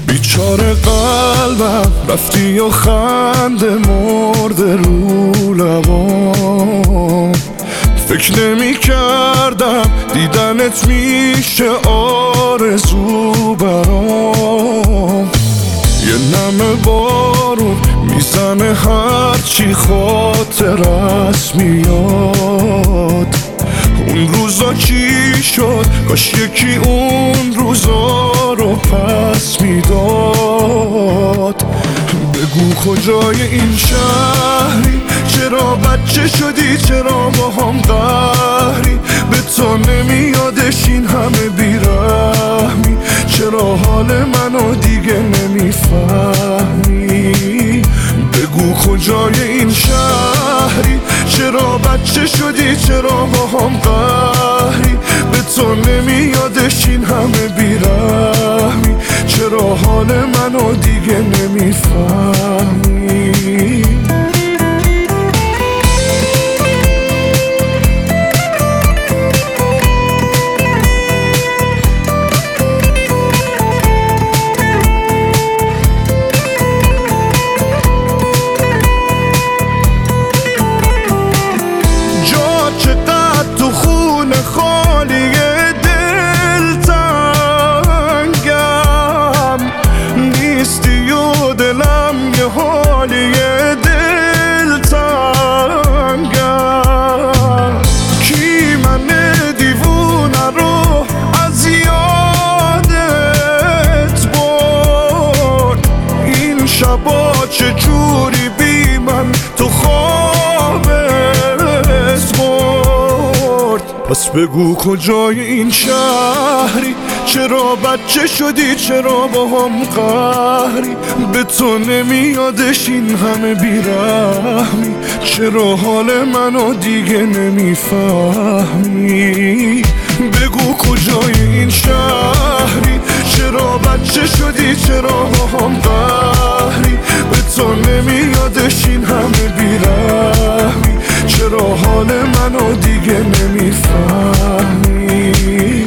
بیچاره قلبم رفتی و خنده مرده رو لبام، فکر نمی کردم دیدنت میشه آرزو برام. یه نم بارون میزنه هرچی خاطرت میاد. اون روزا چی شد؟ کاش یکی اون روزا رو پس میداد. بگو کجای این شهری؟ چرا بچه شدی؟ چرا با هم قهری؟ به تو نمیادش این همه بیرحمی؟ چرا حال منو دیگه نمیفهمی؟ بگو کجای این شهری؟ چرا بچه شدی؟ چرا با هم قهری؟ به تو نمیادش این همه بیرحمی؟ چرا حال منو دیگه نمیفهمی؟ حالی دلتنگم کی من دیوونه رو از یادت برد؟ این شبا چجوری بی من تو خوابت برد؟ پس بگو کجای این شهری؟ چرا بچه شدی؟ چرا با هم قهری؟ به تو نمیادش این همه بیرحمی؟ چرا حال منو دیگه نمیفهمی؟ بگو کجای این شهری؟ چرا بچه شدی؟ چرا با هم قهری؟ به تو نمیادش این همه بیرحمی؟ چرا حال منو دیگه نمیفهمی؟